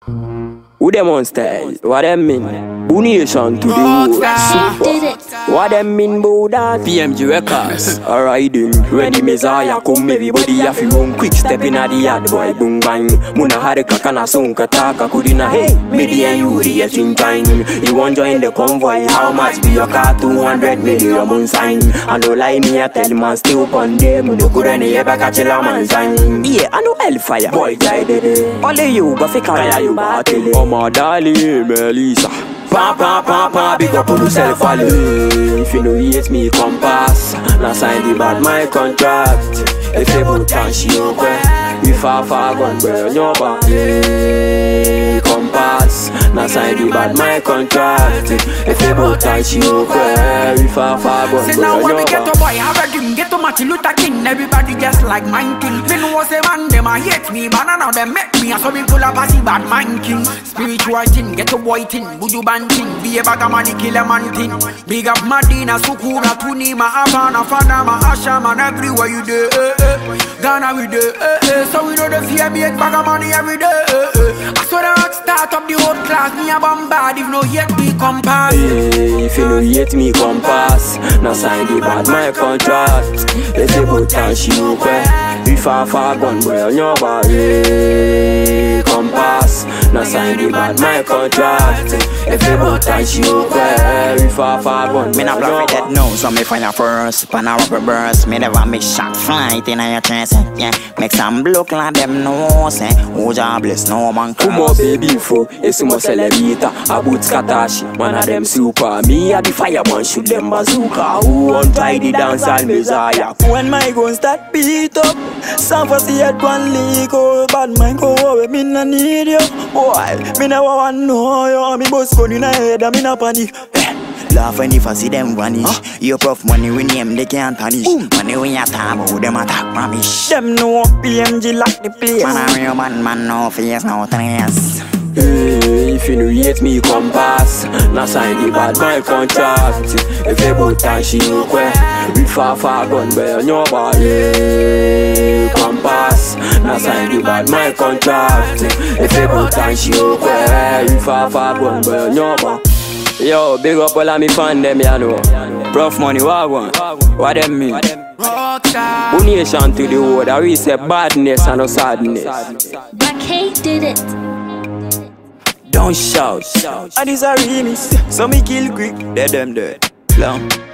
Who them on style? What them mean? Nation to the world. Super. What them mean about that? PMG Records. Alright then. When the Messiah come, everybody have to run quick. Step in at the yard, boy, boom bang. Muna had a crack and a song, kataka kudina. Hey, me and you the in time. You want join the convoy? How much be your car? 200 million moon sign. And don't lie me, I tell man still upon them. No good any ever catch a man sign. Yeah, I know hellfire. Boy, guy did it. All you go fake kaya you battle. Oh my darling, Melissa. Pa pa pa pa, big up on yourself, follow. If you know hate me, come pass. Now sign the bad my contract. If you put cash, you okay. If I far gone, burn your back. Come pass. Now sign the bad my contract. If you put cash, you okay. If I far gone, burn your back. Now when we get to boy, have a dream. Get to Martin Luther King. Everybody just like mine king. Then was a man, them a hate me. But now them make me. So people are passy bad mind king. Spiritual thing, get to boy thing. Buju ban thing. Be a bagamani kill a man thing. Big up Madina, Sukura, Tunima, Havana, Fanama, Ashaman. Everywhere you do, Ghana we do, so we know the fear me at bagamani every day. I saw the rock start up the old class. Me a bombard if no hate me come pass. If you no hate me come pass. Now sign the bad my contract. If you put cash you pay. If I far gone boy on your body. Come pass. Now sign the bad my contract. If you put cash you pay. If I far gone me not bluff that no. So me find a first pan a rubber burst. Me never make shot flight in your chest. Yeah, make some look like them no say. Oh jobless no man come on baby fo. It's mo celebrita. About Katashi. Man of them super. Me a the fireman shoot them bazooka. Who untie the dance and Messiah. When my gun start beat up, some for see it one leak. Oh bad mind go away. Me no need you. Boy, me never want know you. Me boss gun in the head and me no panic. Laugh when if I see them vanish. Your prof money we name they can't punish. Money when you talk about them attack ramish. Them know PMG like the place. Man a real man no face no trace. If you no hate me come pass. Now sign the bad my contract. If you put cash you pay. If I far gone burn your body. Come pass. Now sign the bad my contract. If you put cash you pay. If I far gone burn your body. Yo, big up all of me fan them, you know. Prof money, what want? What them mean? Nation to the world, I we say badness and no sadness. Black Hate did it. Don't shout. And it's a remix, so me kill quick, dead them dead. Long.